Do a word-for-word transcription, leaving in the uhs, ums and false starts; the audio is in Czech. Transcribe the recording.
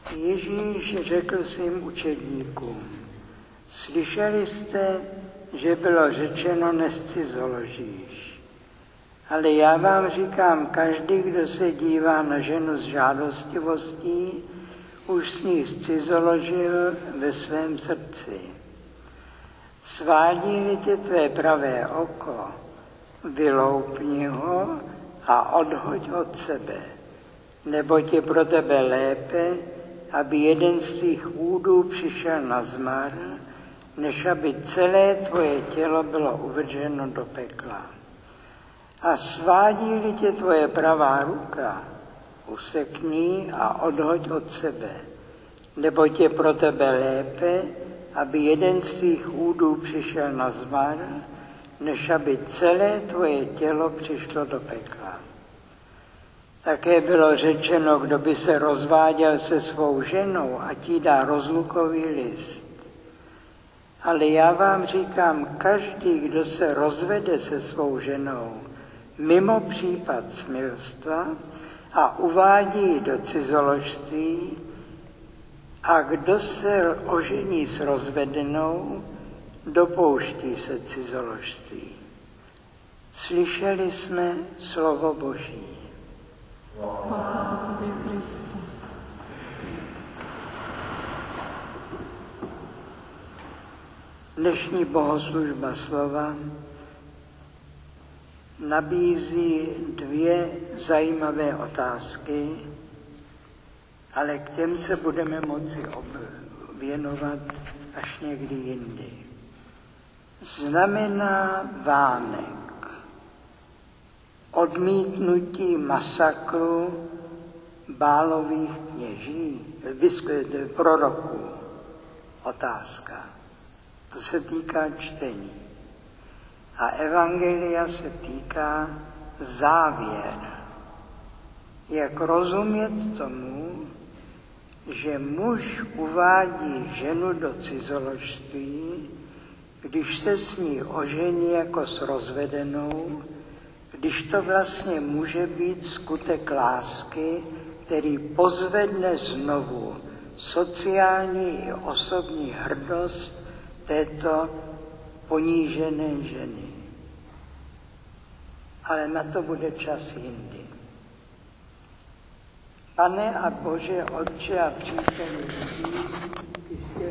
Ježíš řekl svým učedníkům, slyšeli jste, že bylo řečeno nescizoložíš. Ale já vám říkám, každý, kdo se dívá na ženu s žádostivostí, už s ní scizoložil ve svém srdci. Svádí-li tě tvé pravé oko, vyloupni ho a odhoď od sebe, neboť je pro tebe lépe, aby jeden z tvých údů přišel na zmar, než aby celé tvoje tělo bylo uvrženo do pekla. A svádí-li tě tvoje pravá ruka, usekni a odhoď od sebe, neboť je pro tebe lépe, aby jeden z tvých údů přišel na zmar, než aby celé tvoje tělo přišlo do pekla. Také bylo řečeno, kdo by se rozváděl se svou ženou a ti dá rozlukový list. Ale já vám říkám, každý, kdo se rozvede se svou ženou, mimo případ smilstva a uvádí ji do cizoložství, a kdo se ožení s rozvedenou, dopouští se cizoložství. Slyšeli jsme slovo Boží. Chvála tobě, Kriste. Dnešní bohoslužba slova nabízí dvě zajímavé otázky, ale k těm se budeme moci věnovat až někdy jindy. Znamená vánek odmítnutí masakru Bálových kněží, proroků? Otázka. To se týká čtení. A evangelia se týká závěr. Jak rozumět tomu, že muž uvádí ženu do cizoložství, když se s ní ožení jako s rozvedenou, když to vlastně může být skutek lásky, který pozvedne znovu sociální i osobní hrdost této ponížené ženy. Ale na to bude čas jindy. Pane a Bože, Otče a příteli lidí,